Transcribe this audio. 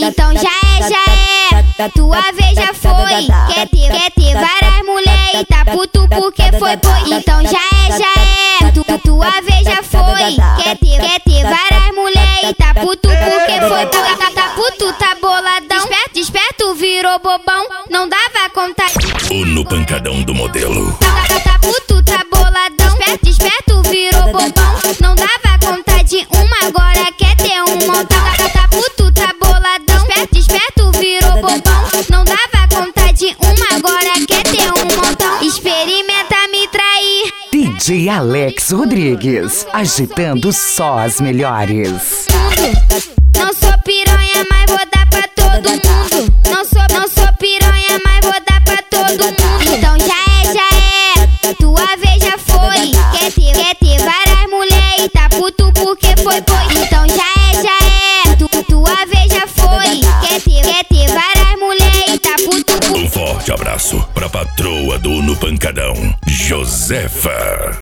Então já é, tua vez já foi. Quer ter várias mulheres, tá puto porque foi. Então já é, tua vez já foi. Quer ter várias mulheres, tá puto porque foi. Tá puto, tá boladão. Desperto, virou bobão. Não dava conta. O no pancadão do modelo. Tá puto, tá boladão. Desperto, virou bobão. Não dava conta de uma, agora quer ter um montão. Tá puto, tá boladão. Desperto, virou bobão. Não dava conta de uma, agora quer ter um montão. Experimenta me trair. DJ Alex Rodrigues, agitando só as melhores. Não sou piranha, mas vou dar pra todo mundo. Não sou piranha, mas vou dar pra todo mundo. Então já é, tua vez já foi. Quer ter várias mulheres, tá puto porque foi. Então já é, tua vez já foi. Quer ter várias mulheres, tá puto. Um forte abraço pra patroa do No Pancadão, Josefa.